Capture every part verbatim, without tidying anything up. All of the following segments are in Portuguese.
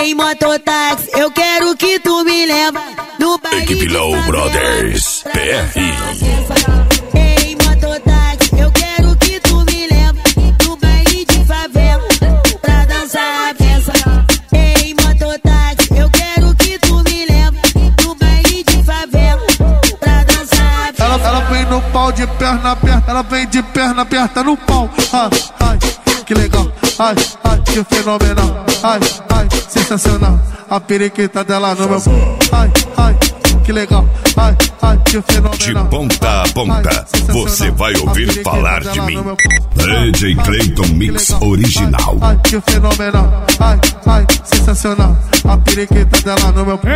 Ei, mototáxi, eu quero que tu me leva no baile. Equipe Low Brothers P R. Ei, mototáxi, eu quero que tu me leva no baile de favela pra dançar a peça. Ei, mototáxi, eu quero que tu me leva no baile de favela pra dançar a peça. Ela, ela vem no pau de perna aberta, ela vem de perna aberta no pau. Ai, ai, que legal, ai, ai, que fenomenal, ai, ai, sensacional. A periquita dela no meu pau. Ai, ai, que legal, ai, ai, que fenomenal. De ponta a ponta, você vai ouvir falar de mim. D J Clayton Mix Original. Ai, que fenomenal, ai, ai, sensacional. A periquita dela no meu pau.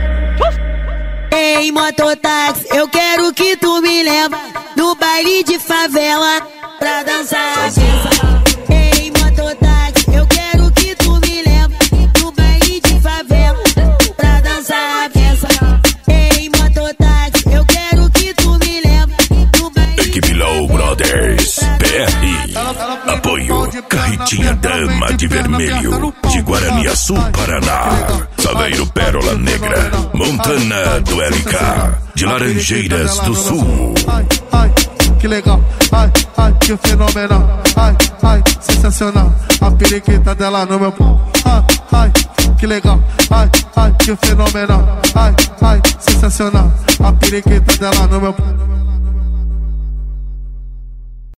Ei, mototáxi, eu quero que tu me leva no baile de favela pra dançar a peça. Ei, mototáxi, eu quero que tu me leva no baile de favela pra dançar a peça. Ei, mototáxi, eu quero que tu me leva no baile. Equipe Low Brothers P R. Apoio Carretinha Dama de Vermelho, de Guaraniaçu, Paraná. Saveiro Pérola Negra, Montana do L K, de Laranjeiras do Sul. Ai, ai, que legal, ai, ai, que fenomenal, ai, ai, sensacional. A periquita dela no meu pau. Ai, ai, que legal, ai, ai, que fenomenal, ai, ai, sensacional. A periquita dela no meu pau.